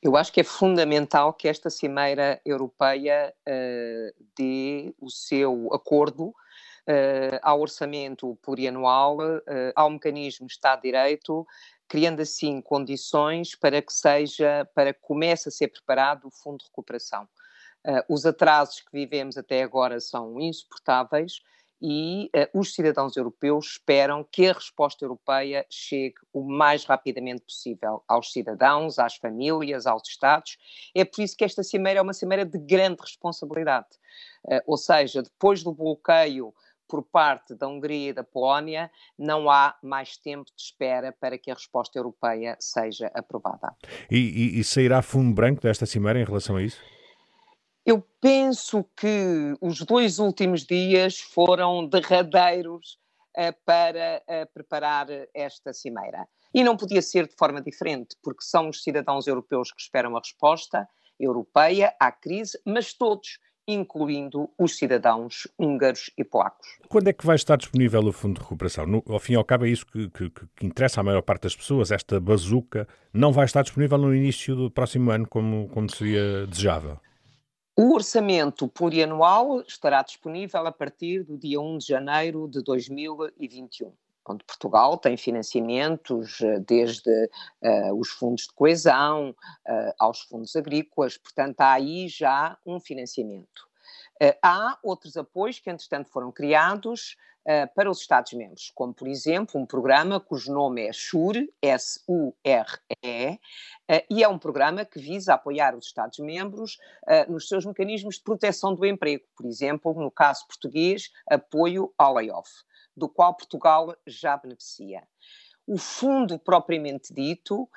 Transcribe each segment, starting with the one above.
Eu acho que é fundamental que esta Cimeira Europeia dê o seu acordo ao orçamento plurianual, ao mecanismo de Estado de Direito, criando assim condições para que comece a ser preparado o Fundo de Recuperação. Os atrasos que vivemos até agora são insuportáveis e os cidadãos europeus esperam que a resposta europeia chegue o mais rapidamente possível aos cidadãos, às famílias, aos Estados. É por isso que esta cimeira é uma cimeira de grande responsabilidade. Ou seja, depois do bloqueio por parte da Hungria e da Polónia, não há mais tempo de espera para que a resposta europeia seja aprovada. E sairá fumo branco desta cimeira em relação a isso? Eu penso que os 2 últimos dias foram derradeiros, para, preparar esta cimeira. E não podia ser de forma diferente, porque são os cidadãos europeus que esperam a resposta europeia à crise, mas todos, incluindo os cidadãos húngaros e polacos. Quando é que vai estar disponível o Fundo de Recuperação? Ao fim e ao cabo é isso que interessa à maior parte das pessoas. Esta bazuca não vai estar disponível no início do próximo ano, como seria desejável. O orçamento plurianual estará disponível a partir do dia 1 de janeiro de 2021, onde Portugal tem financiamentos desde os fundos de coesão aos fundos agrícolas, portanto há aí já um financiamento. Há outros apoios que, entretanto, foram criados para os Estados-membros, como, por exemplo, um programa cujo nome é SURE, S-U-R-E, e é um programa que visa apoiar os Estados-membros nos seus mecanismos de proteção do emprego, por exemplo, no caso português, apoio ao layoff, do qual Portugal já beneficia. O fundo propriamente dito,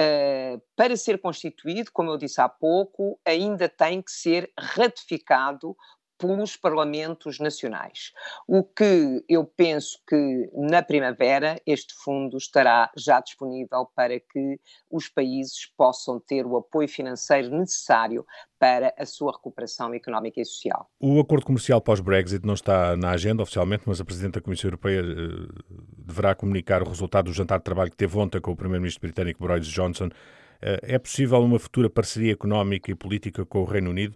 para ser constituído, como eu disse há pouco, ainda tem que ser ratificado pelos parlamentos nacionais. O que eu penso que na primavera este fundo estará já disponível para que os países possam ter o apoio financeiro necessário para a sua recuperação económica e social. O acordo comercial pós-Brexit não está na agenda oficialmente, mas a Presidente da Comissão Europeia deverá comunicar o resultado do jantar de trabalho que teve ontem com o Primeiro-Ministro britânico Boris Johnson. É possível uma futura parceria económica e política com o Reino Unido,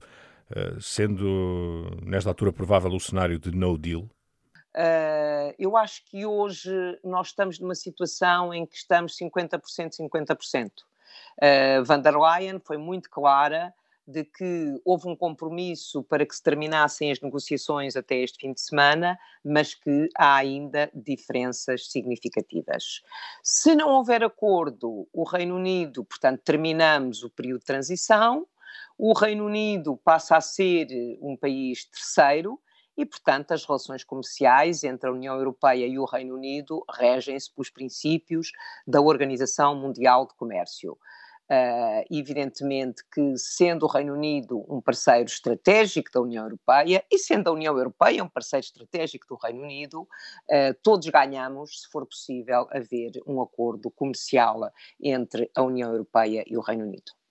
sendo nesta altura provável o cenário de no deal? Eu acho que hoje nós estamos numa situação em que estamos 50%, 50%. Van der Leyen foi muito clara de que houve um compromisso para que se terminassem as negociações até este fim de semana, mas que há ainda diferenças significativas. Se não houver acordo, o Reino Unido, portanto, terminamos o período de transição, o Reino Unido passa a ser um país terceiro e, portanto, as relações comerciais entre a União Europeia e o Reino Unido regem-se pelos princípios da Organização Mundial de Comércio. Evidentemente que, sendo o Reino Unido um parceiro estratégico da União Europeia e sendo a União Europeia um parceiro estratégico do Reino Unido, todos ganhamos se for possível haver um acordo comercial entre a União Europeia e o Reino Unido.